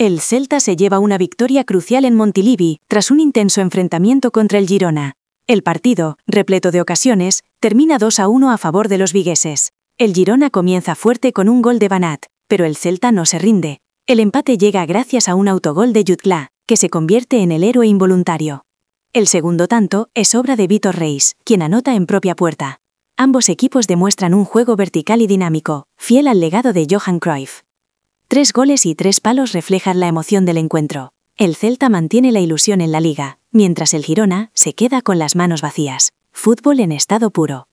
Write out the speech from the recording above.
El Celta se lleva una victoria crucial en Montilivi, tras un intenso enfrentamiento contra el Girona. El partido, repleto de ocasiones, termina 2-1 a favor de los vigueses. El Girona comienza fuerte con un gol de Banat, pero el Celta no se rinde. El empate llega gracias a un autogol de Jutgla, que se convierte en el héroe involuntario. El segundo tanto es obra de Vitor Reis, quien anota en propia puerta. Ambos equipos demuestran un juego vertical y dinámico, fiel al legado de Johan Cruyff. 3 goles y 3 palos reflejan la emoción del encuentro. El Celta mantiene la ilusión en la liga, mientras el Girona se queda con las manos vacías. Fútbol en estado puro.